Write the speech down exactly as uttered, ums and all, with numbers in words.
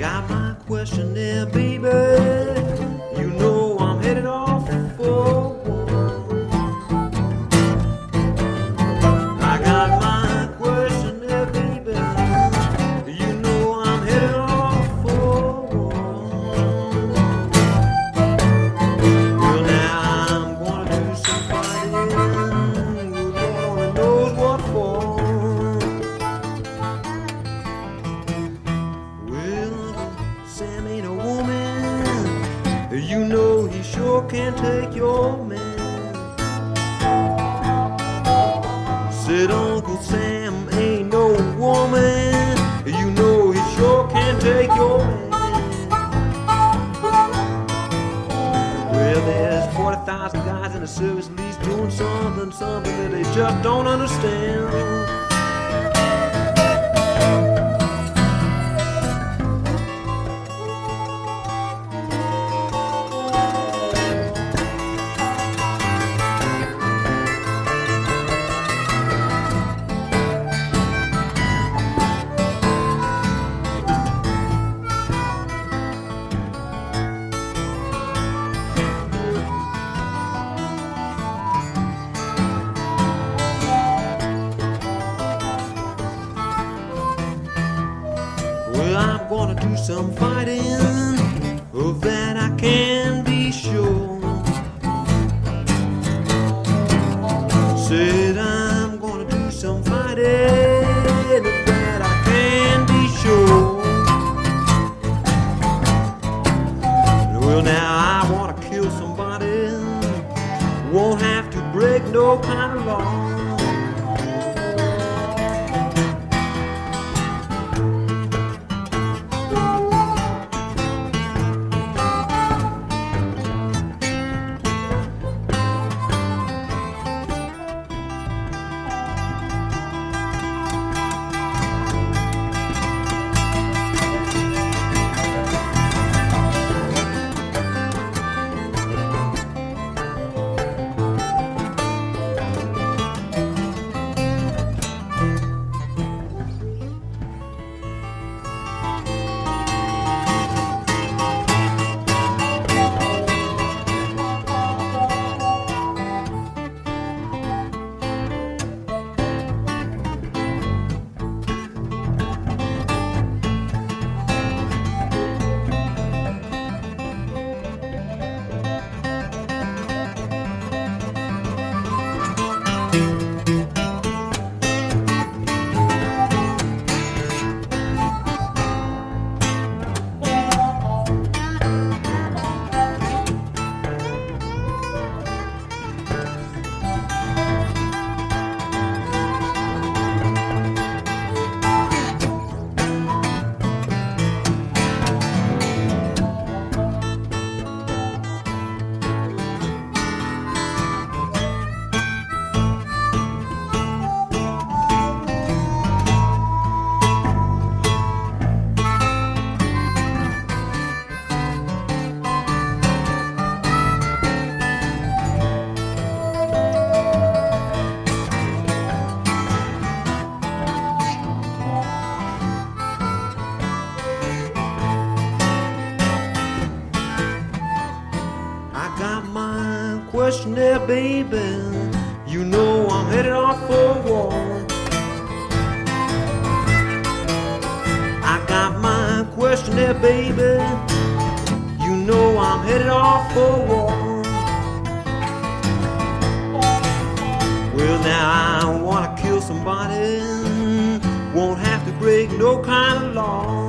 got my question there, baby. You know I'm headed off for one. I got my question there, baby. You know I'm headed off for one. Well, now I'm gonna do some fighting. Lord only knows what for. Sam ain't a woman. You know he sure can take your man. Said Uncle Sam ain't no woman. You know he sure can take your man. Well, there's forty thousand guys in the service at least doing something, something that they just don't understand. Well, I'm gonna do some fighting, of that I can be sure. Said I'm gonna do some fighting, of that I can be sure. Well, now I wanna kill somebody, won't have to break no kind of law. Got my question there, baby. You know I'm headed off for war. I got my question there, baby. You know I'm headed off for war. Well, now I wanna kill somebody, won't have to break no kind of law.